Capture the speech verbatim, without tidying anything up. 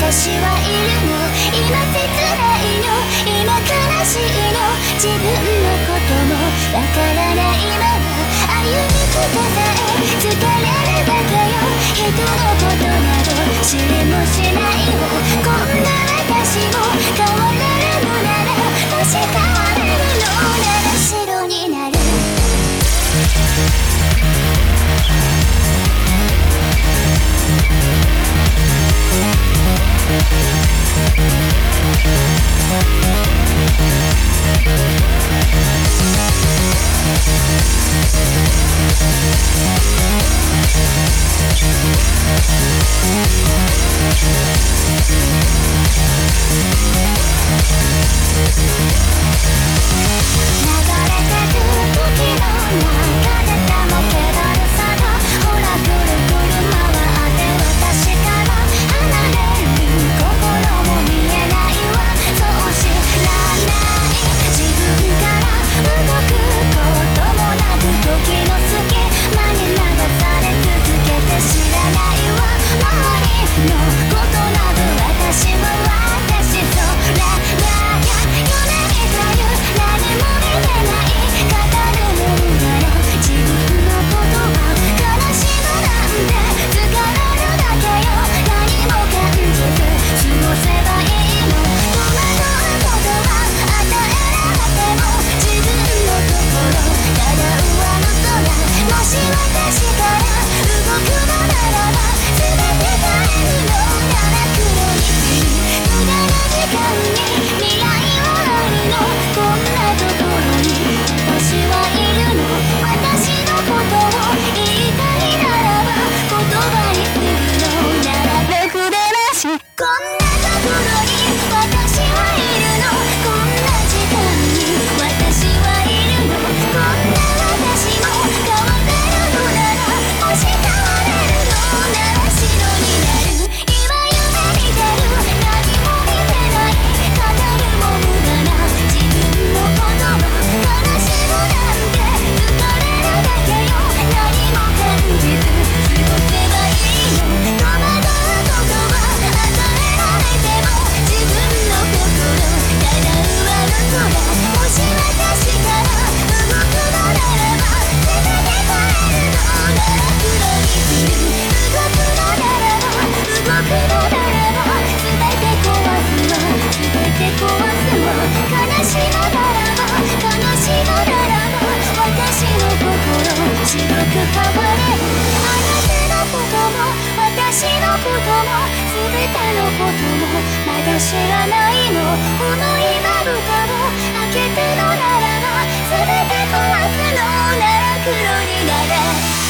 私はいるの、今切ないの、今悲しいの、自分のこともわからないまま歩みくたさえ疲れるだけよ。人のことなど知りもしないわ。こんな私も変われるのなら、もし変われるのなら白になる。知らないの、この今蓋を開けてのならば全て壊すのなら黒になれ。